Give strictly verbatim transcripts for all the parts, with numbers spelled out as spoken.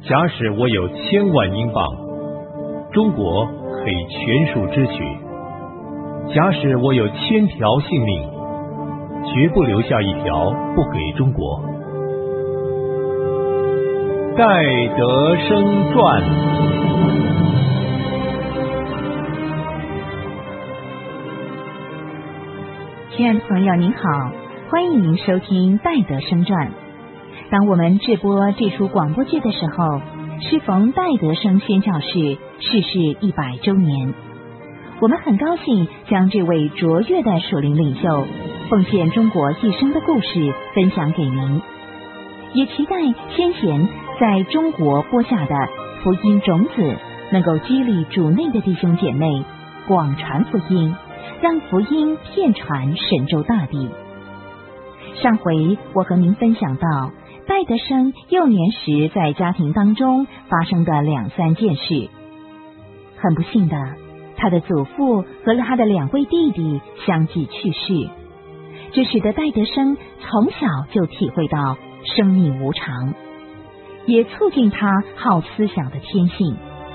假使我有千万英镑，中国可以全数支取；假使我有千条性命，绝不留下一条不给中国。戴德生传。 亲爱的朋友您好，欢迎您收听戴德生传。当我们制播这出广播剧的时候，适逢戴德生宣教士逝世一百周年，我们很高兴将这位卓越的属灵领袖奉献中国一生的故事分享给您，也期待先贤在中国播下的福音种子能够激励主内的弟兄姐妹广传福音，让福音遍传神州大地。上回我和您分享到戴德生幼年时在家庭当中发生的两三件事。很不幸的，他的祖父和他的两位弟弟相继去世，这使得戴德生从小就体会到生命无常，也促进他好思想的天性。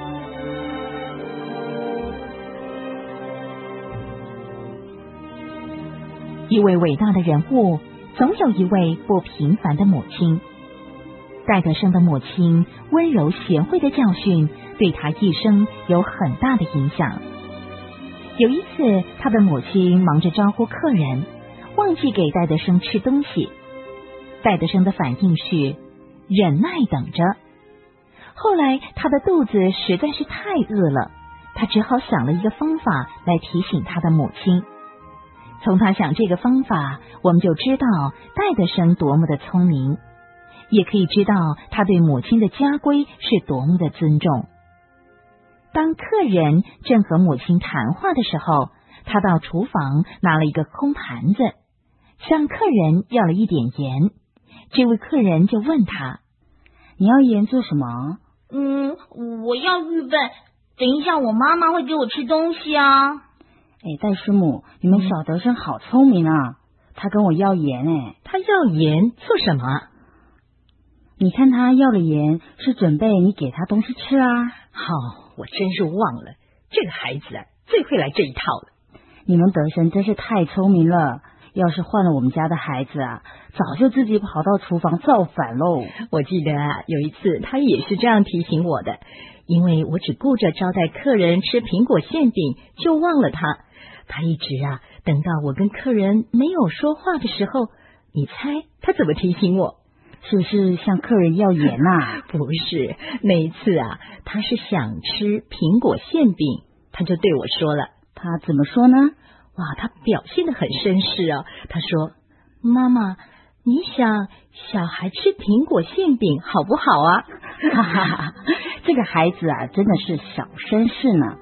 一位伟大的人物，总有一位不平凡的母亲。戴德生的母亲温柔贤惠的教训对他一生有很大的影响。有一次，他的母亲忙着招呼客人，忘记给戴德生吃东西。戴德生的反应是忍耐等着。后来他的肚子实在是太饿了，他只好想了一个方法来提醒他的母亲。从他想这个方法，我们就知道戴德生多么的聪明，也可以知道他对母亲的家规是多么的尊重。当客人正和母亲谈话的时候，他到厨房拿了一个空盘子，向客人要了一点盐。这位客人就问他： 你要盐做什么？ 嗯，我要预备，等一下我妈妈会给我吃东西啊。 哎，戴师母，你们小德生好聪明啊！他跟我要盐哎， 他要盐做什么？ 你看他要了盐，是准备你给他东西吃啊。 好、哦，我真是忘了，这个孩子啊，最会来这一套了。 你们德生真是太聪明了，要是换了我们家的孩子啊，早就自己跑到厨房造反喽。 我记得啊，有一次他也是这样提醒我的，因为我只顾着招待客人吃苹果馅饼，就忘了他。他一直啊，等到我跟客人没有说话的时候，你猜他怎么提醒我？ 是不是向客人要盐啊？ 不是，那一次啊，他是想吃苹果馅饼，他就对我说了。 他怎么说呢？ 哇，他表现得很绅士啊。他说：妈妈，你想小孩吃苹果馅饼好不好啊？ 哈哈哈，这个孩子啊，真的是小绅士呢。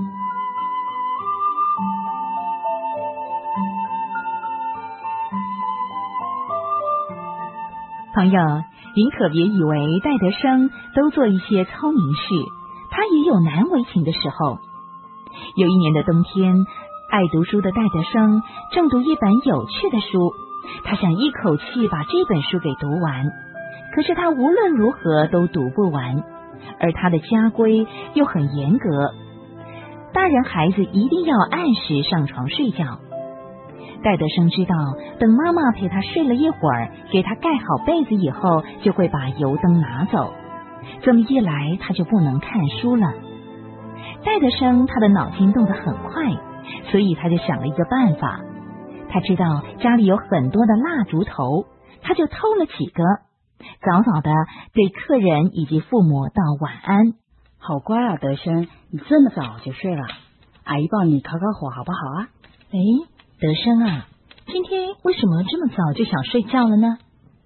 朋友，您可别以为戴德生都做一些聪明事，他也有难为情的时候。有一年的冬天，爱读书的戴德生正读一本有趣的书，他想一口气把这本书给读完，可是他无论如何都读不完，而他的家规又很严格，大人孩子一定要按时上床睡觉。戴德生知道，等妈妈陪他睡了一会儿，给他盖好被子以后，就会把油灯拿走。这么一来，他就不能看书了。戴德生他的脑筋动得很快，所以他就想了一个办法。他知道家里有很多的蜡烛头，他就偷了几个，早早的对客人以及父母道晚安。 好乖啊，德生，你这么早就睡了，阿姨帮你烤烤火好不好啊？ 哎，德生啊，今天为什么这么早就想睡觉了呢？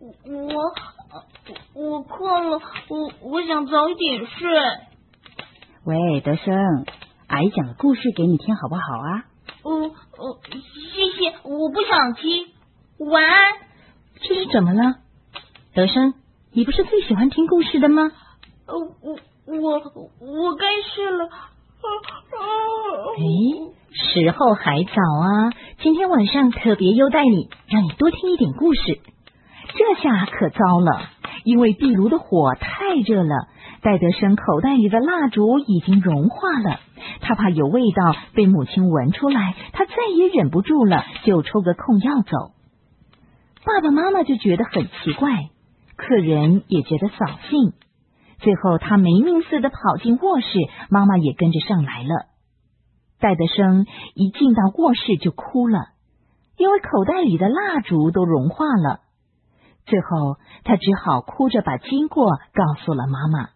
我我困了，我我想早一点睡。 喂，德生，阿姨讲个故事给你听好不好啊？ 呃呃，谢谢，我不想听。晚安。 这是怎么了？德生，你不是最喜欢听故事的吗？ 呃，我我我该睡了。 哎，时候还早啊，今天晚上特别优待你，让你多听一点故事。 这下可糟了，因为壁炉的火太热了， 戴德生口袋里的蜡烛已经融化了，他怕有味道被母亲闻出来，他再也忍不住了，就抽个空要走。爸爸妈妈就觉得很奇怪，客人也觉得扫兴。最后他没命似的跑进卧室，妈妈也跟着上来了。戴德生一进到卧室就哭了，因为口袋里的蜡烛都融化了。最后他只好哭着把经过告诉了妈妈。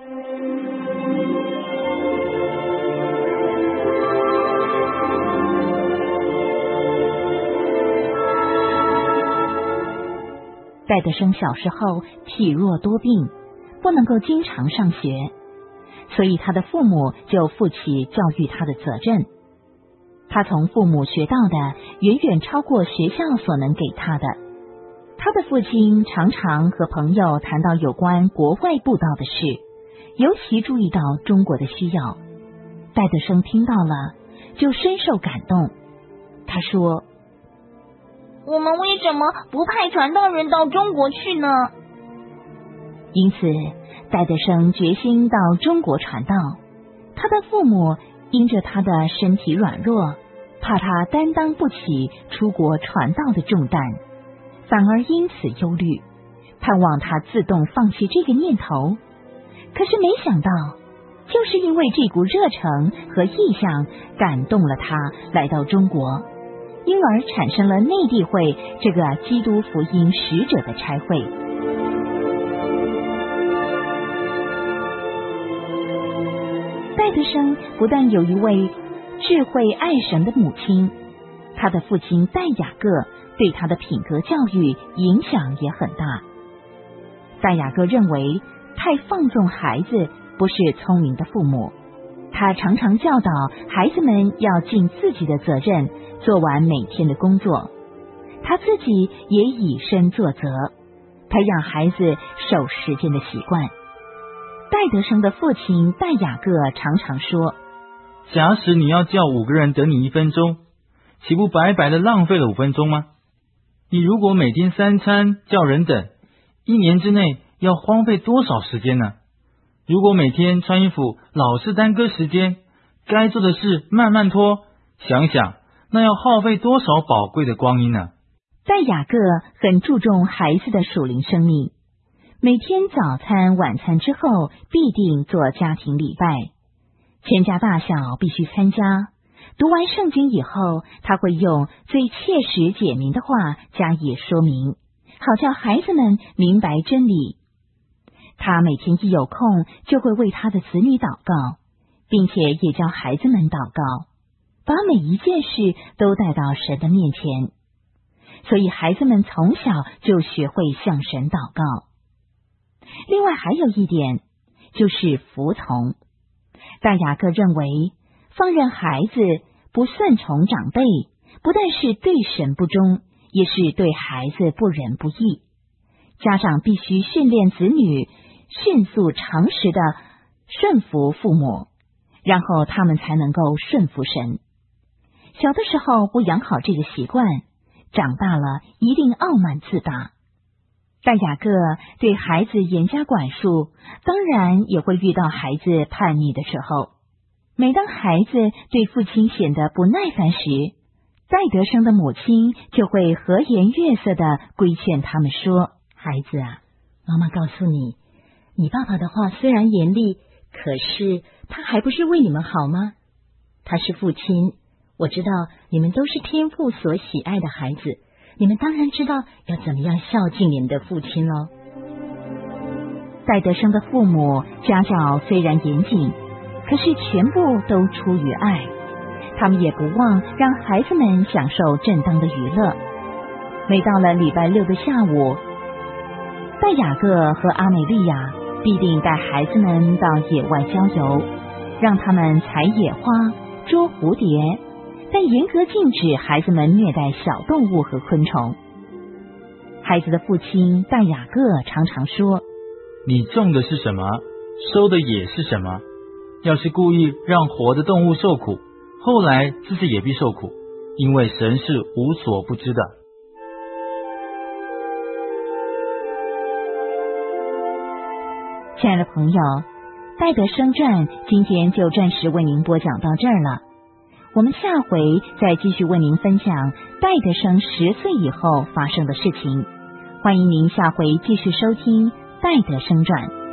戴德生小时候体弱多病，不能够经常上学，所以他的父母就负起教育他的责任。他从父母学到的远远超过学校所能给他的。他的父亲常常和朋友谈到有关国外布道的事，尤其注意到中国的需要。戴德生听到了，就深受感动。他说： 我们为什么不派传道人到中国去呢？ 因此戴德生决心到中国传道。他的父母因着他的身体软弱，怕他担当不起出国传道的重担，反而因此忧虑，盼望他自动放弃这个念头。可是没想到，就是因为这股热诚和意向感动了他来到中国，因而产生了内地会这个基督福音使者的差会。戴德生不但有一位智慧爱神的母亲，他的父亲戴雅各对他的品格教育影响也很大。戴雅各认为太放纵孩子不是聪明的父母，他常常教导孩子们要尽自己的责任，做完每天的工作。他自己也以身作则，培养孩子守时间的习惯。戴德生的父亲戴雅各常常说： 假使你要叫五个人等你一分钟，岂不白白的浪费了五分钟吗？你如果每天三餐叫人等，一年之内要荒废多少时间呢？如果每天穿衣服老是耽搁时间，该做的事慢慢拖，想想那要耗费多少宝贵的光阴呢？ 戴雅各很注重孩子的属灵生命，每天早餐晚餐之后必定做家庭礼拜，全家大小必须参加。读完圣经以后，他会用最切实解明的话加以说明，好叫孩子们明白真理。他每天一有空就会为他的子女祷告，并且也教孩子们祷告，把每一件事都带到神的面前。所以孩子们从小就学会向神祷告。另外还有一点，就是服从。戴雅各认为，放任孩子不顺从长辈，不但是对神不忠，也是对孩子不仁不义。家长必须训练子女迅速常识的顺服父母，然后他们才能够顺服神。小的时候不养好这个习惯，长大了一定傲慢自大。戴雅各对孩子严加管束，当然也会遇到孩子叛逆的时候。每当孩子对父亲显得不耐烦时，戴德生的母亲就会和颜悦色的规劝他们说： 孩子啊，妈妈告诉你，你爸爸的话虽然严厉，可是他还不是为你们好吗？他是父亲，我知道你们都是天父所喜爱的孩子，你们当然知道要怎么样孝敬你们的父亲喽。 戴德生的父母家教虽然严谨，可是全部都出于爱，他们也不忘让孩子们享受正当的娱乐。每到了礼拜六的下午，戴雅各和阿美利亚必定带孩子们到野外郊游，让他们采野花、捉蝴蝶，但严格禁止孩子们虐待小动物和昆虫。孩子的父亲戴雅各常常说： 你种的是什么，收的也是什么。要是故意让活的动物受苦，后来自己也必受苦，因为神是无所不知的。 亲爱的朋友， 戴德生传今天就暂时为您播讲到这儿了，我们下回再继续为您分享戴德生十岁以后发生的事情。欢迎您下回继续收听戴德生传。